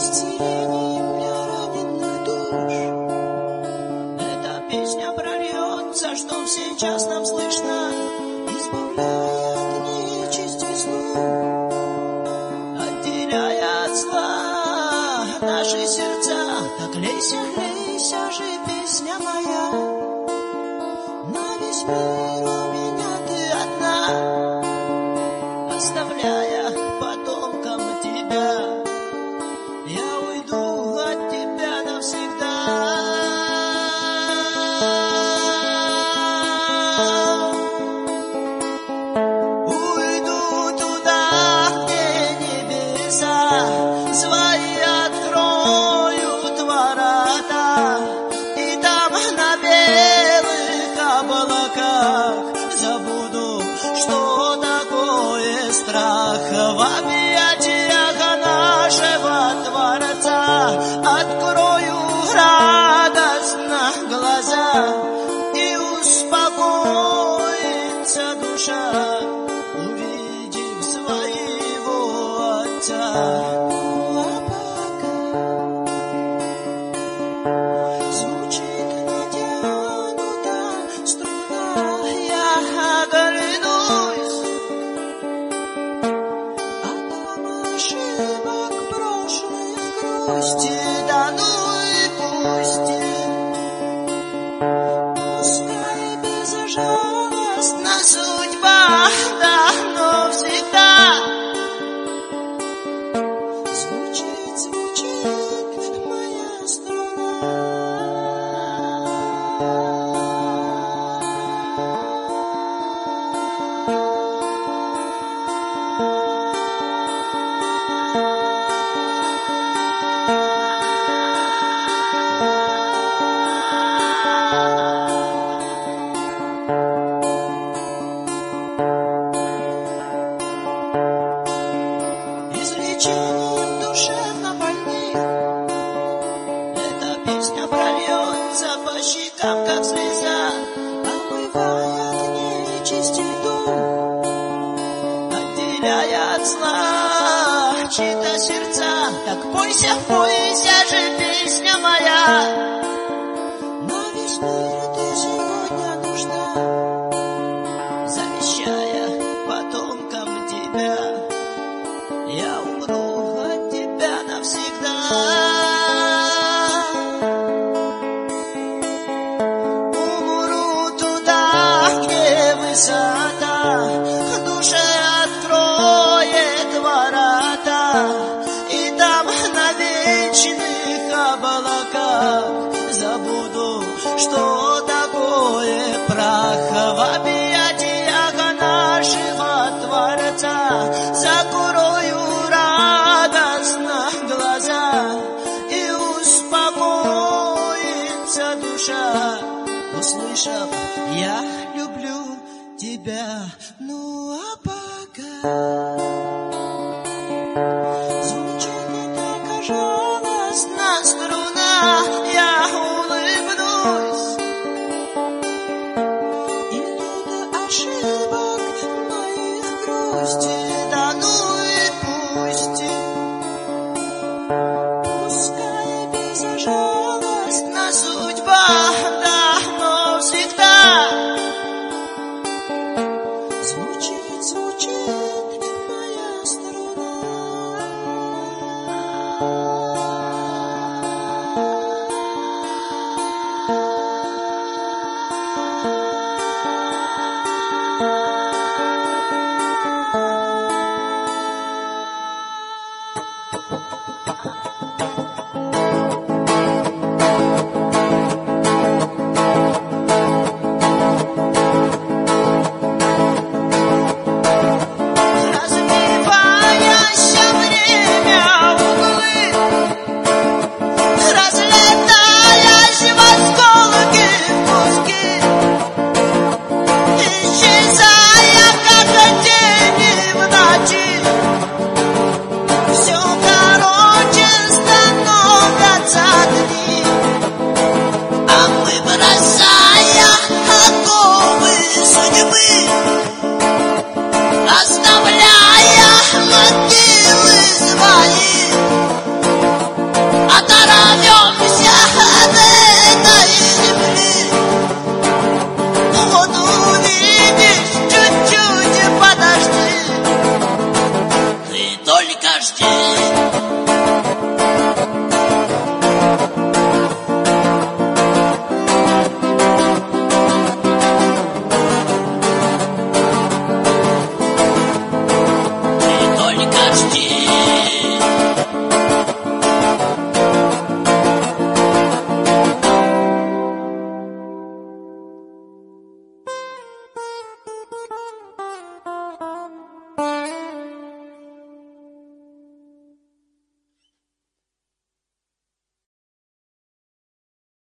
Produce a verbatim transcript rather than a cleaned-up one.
исцелением для раненых душ. Эта песня прольется, что сейчас нам слышно, избавляя от нечисти злу, отделяя от зла наши сердца. Так лейся, лейся же, песня моя, на весь мир у меня ты одна, оставляя потомкам тебя. Я уйду от тебя навсегда. Уйду туда, где небеса свои откроют ворота, и там на белых облаках забуду, что такое страх. В объятиях нашего Творца открою радостно глаза, и успокоится душа, увидев своего Отца. Звучит натянута струна, я оглянусь, ошибок прошлых грусти, да ну и пусть. Пускай безжалостна судьба, да, но всегда звучит, звучит моя струна. Излечением душевно больных эта песня прольется по щекам, как слеза, омывая от нечисти дум, отделяя от зла чьи-то сердца. Так пойся, пойся же, песня моя, на весь мир ты сегодня нужна, завещая потомкам тебя. Я умру от тебя навсегда. Умру туда, где высота душе откроет ворота, и там на вечных облаках забуду, что такое прах. В объятиях нашего Творца закрою радостно глаза, и успокоится душа, услышав: я люблю тебя. Ну а пока звучит не так жалостно струна, я улыбнусь, и тут ошибок моих грусти, да ну и пусть. Пускай безжалостна судьба, да, но всегда звучит, звучит моя струна. Thank you.